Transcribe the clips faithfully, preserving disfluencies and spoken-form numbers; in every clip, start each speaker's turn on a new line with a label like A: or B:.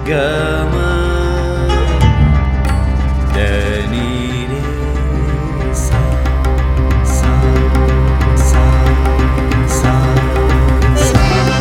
A: gama danire sa sa sa sa sa.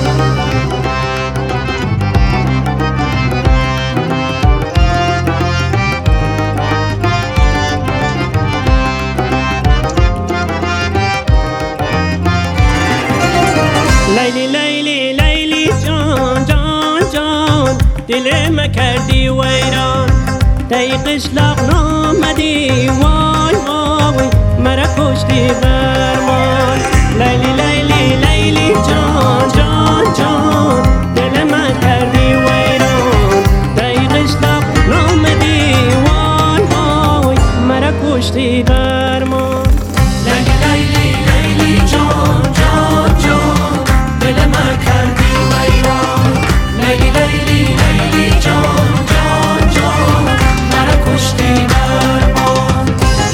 B: لیلی لیلی لیلی جان جان جان دل ما کردی ویران دی قشلاق نامدی وای وای مرا کشتی برمان. لیلی لیلی لیلی جان جان جان دل ما کردی ویران دی قشلاق نامدی وای وای مرا کشتی برمان.
A: لیلی لیلی لیلی جان جان جان دل ما کردی ویران. لیلی لیلی لیلی جان جان جان مرا کشتی درمان.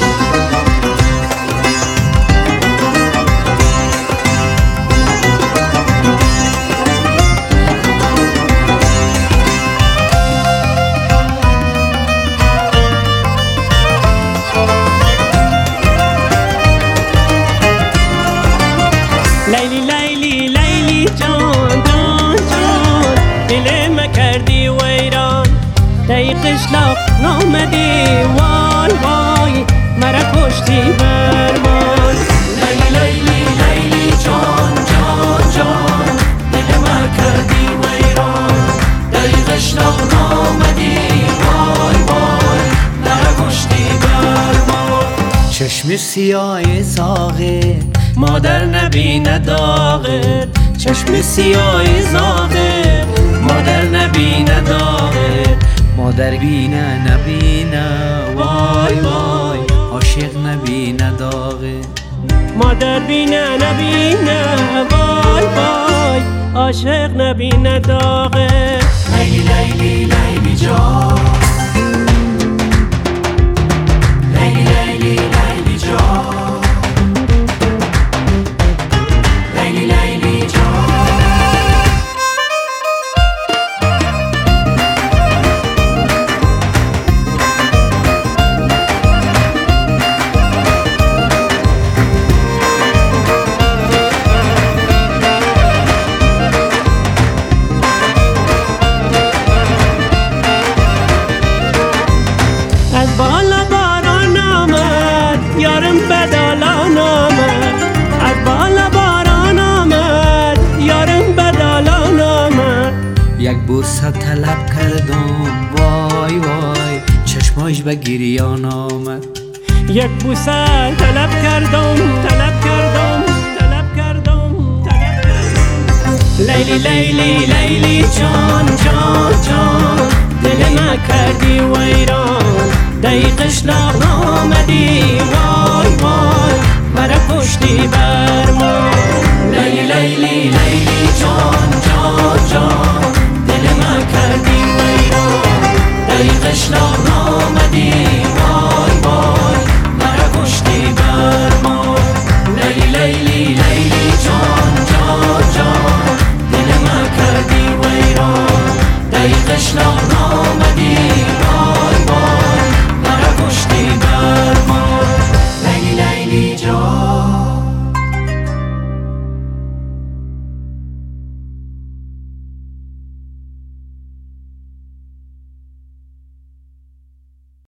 B: لیلی لیلی لیلی جان جان جان دل ما کردی ویران دی قشلاق نامدی وای وای مرا کشتی برمان.
A: لیلی لیلی لیلی جان جان جان دل ما کردی ویران. دی قشلاق نامدی وای وای مرا کشتی برمان. چشم سیاه زاغه مادر نبینه داغت. چشم سیاه زاغه مادر نبینه داغت. مادر بینه نبینه وای وای عاشق نبینه داغت.
B: مادر بینه نبینه وای وای عاشق نبینه داغه.
A: لیلی لیلی لیلی جان. لیلی لیلی لیلی جان. لیلی لیلی جان.
B: از بالا باران آمد یارم بدالان آمد. از بالا باران آمد یارم بدالان آمد.
A: یک بوسه طلب کردم وای وای چشماش به گریان آمد.
B: یک بوسه طلب کردم طلب کردم طلب کردم طلب کردم. لیلی لیلی لیلی جان جان جان دل ما کردی ویران دی قشلاق نامدی وای وای مرا کشتی برمان.
A: لیلی لیلی لیلی جان جان جان دل ما کردی ویران. دی قشلاق نامدی وای وای مرا کشتی برمان. لیلی لیلی لیلی جان جان جان دل ما کردی ویران. دی قشلاق نامدی